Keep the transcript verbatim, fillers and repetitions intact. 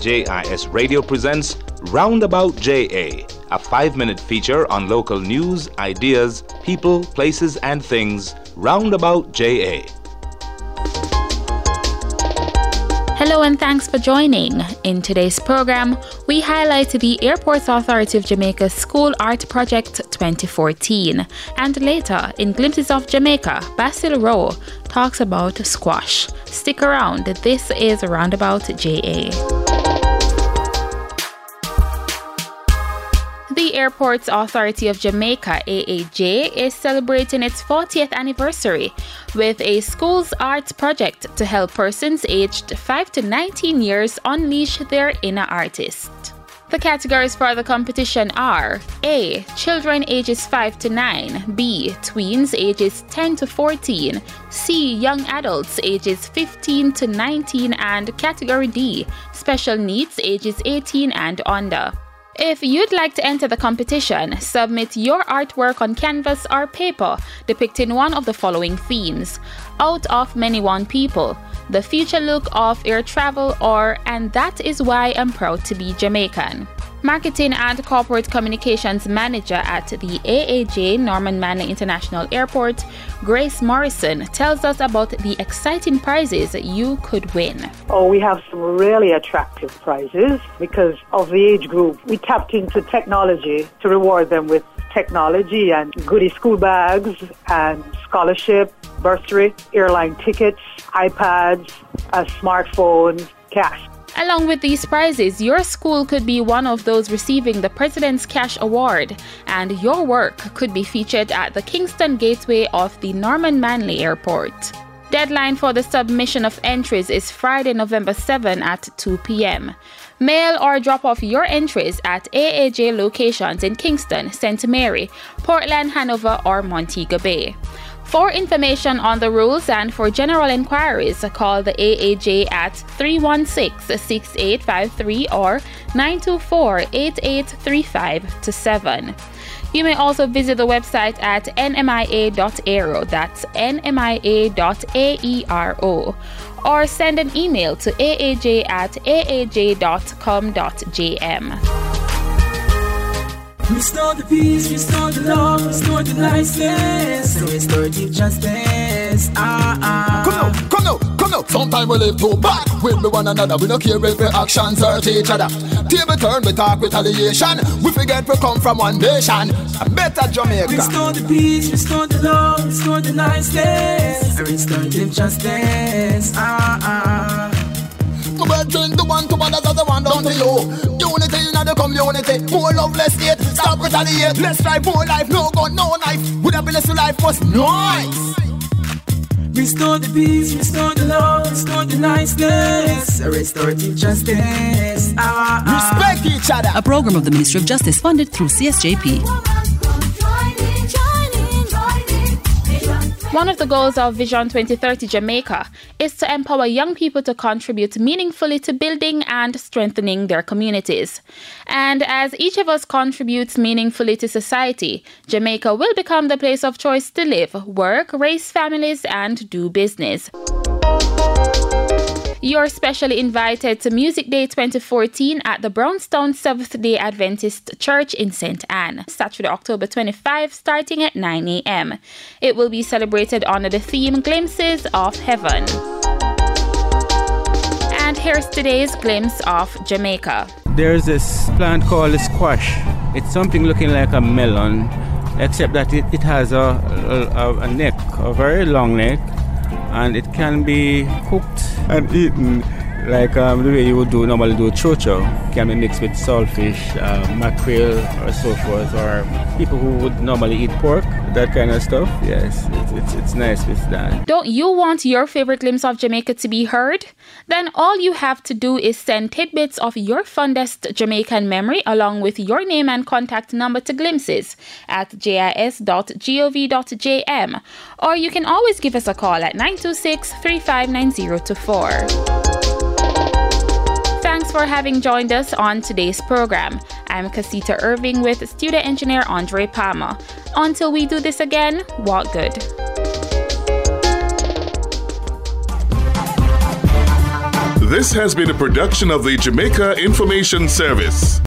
J I S Radio presents Roundabout J A, a five-minute feature on local news, ideas, people, places, and things. Roundabout J A. Hello and thanks for joining. In today's program, we highlight the Airports Authority of Jamaica's School Art Project twenty fourteen. And later, in Glimpses of Jamaica, Basil Rowe talks about squash. Stick around, this is Roundabout J A. The Airports Authority of Jamaica, A A J, is celebrating its fortieth anniversary with a schools art project to help persons aged five to nineteen years unleash their inner artist. The categories for the competition are A. Children ages five to nine, B. Tweens ages ten to fourteen, C. Young adults ages fifteen to nineteen, and category D. Special needs ages eighteen and under. If you'd like to enter the competition, submit your artwork on canvas or paper depicting one of the following themes: out of many one people, the future look of air travel, or and that is why I'm proud to be Jamaican. Marketing and Corporate Communications Manager at the A A J Norman Manley International Airport, Grace Morrison, tells us about the exciting prizes you could win. Oh, we have some really attractive prizes because of the age group. We tapped into technology to reward them with technology and goodie school bags and scholarship, bursary, airline tickets, iPads, uh, smartphones, cash. Along with these prizes, your school could be one of those receiving the President's Cash Award, and your work could be featured at the Kingston Gateway of the Norman Manley Airport. Deadline for the submission of entries is Friday, November seventh at two p.m. Mail or drop off your entries at A A J locations in Kingston, Saint Mary, Portland, Hanover, or Montego Bay. For information on the rules and for general inquiries, call the A A J at three one six, six eight five three or nine two four, eight eight three five to seven. You may also visit the website at n m i a dot aero, that's n m i a dot aero, or send an email to a a j at a a j dot com dot j m. Restore the peace, restore the love, restore the license, restorative justice. Ah, ah. Come now, come now, come now. Sometimes we live too bad with me one another. We don't care if our actions hurt each other. Table turn, we talk retaliation. We forget we come from one nation. A better Jamaica. Restore the peace, restore the love, restore the niceness, restorative justice. Ah, ah. My brethren, the one to others as the one down to you. Unity in the community, more love, less hate. Stop retaliate, let's strive more life. No gun, no knife. With a blessed life was nice. Restore the peace, restore the love, restore the niceness, restorative justice. Ah, ah. Respect each other. A program of the Ministry of Justice funded through C S J P. One of the goals of Vision twenty thirty Jamaica is to empower young people to contribute meaningfully to building and strengthening their communities. And as each of us contributes meaningfully to society, Jamaica will become the place of choice to live, work, raise families, and do business. You're specially invited to Music Day twenty fourteen at the Brownstown Seventh-day Adventist Church in Saint Anne, Saturday, October twenty-fifth, starting at nine a.m. It will be celebrated under the theme Glimpses of Heaven. And here's today's glimpse of Jamaica. There's this plant called a squash. It's something looking like a melon, except that it, it has a, a, a neck, a very long neck, and it can be cooked and eaten like um, the way you would do normally do chocho. Can be mixed with saltfish, uh, mackerel, or so forth, or people who would normally eat pork, that kind of stuff. Yes, it's, it's, it's nice with that. Don't you want your favorite glimpse of Jamaica to be heard? Then all you have to do is send tidbits of your fondest Jamaican memory along with your name and contact number to glimpses at j i s dot gov dot j m, or you can always give us a call at nine two six, three five nine zero two four. Thanks for having joined us on today's program. I'm Casita Irving with studio engineer Andre Palmer. Until we do this again, walk good. This has been a production of the Jamaica Information Service.